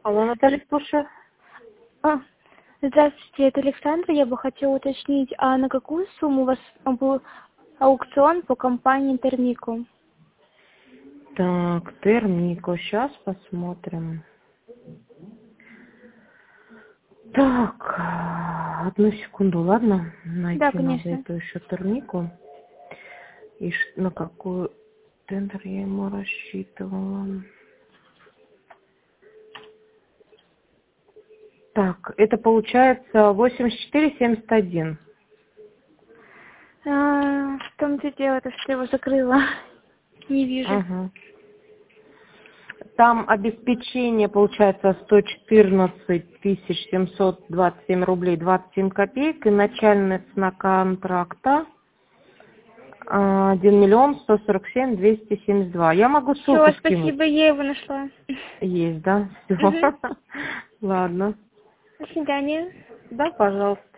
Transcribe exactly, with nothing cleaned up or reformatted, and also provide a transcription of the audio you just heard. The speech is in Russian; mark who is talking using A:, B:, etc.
A: Алло, Наталья, слушаю.
B: А, здравствуйте, это Александра. Я бы хотела уточнить, а на какую сумму у вас был аукцион по компании Термико?
A: Так, Термико, сейчас посмотрим. Так, одну секунду, ладно?
B: Да,
A: Найти надо
B: конечно.
A: эту еще Термику. И ш- на какую тендер я ему рассчитывала. Так, это получается восемьдесят четыре семьдесят один.
B: А, в том-то и дело, то, что я его закрыла. Не вижу.
A: Ага. Там обеспечение получается сто четырнадцать тысяч семьсот двадцать семь рублей двадцать семь копеек. И начальная цена контракта а, один миллион сто сорок семь двести семьдесят два. Я могу ссылку
B: Все,
A: скинуть.
B: спасибо, я его нашла.
A: Есть, да? Все.
B: Угу.
A: Ладно.
B: До свидания.
A: Да, пожалуйста.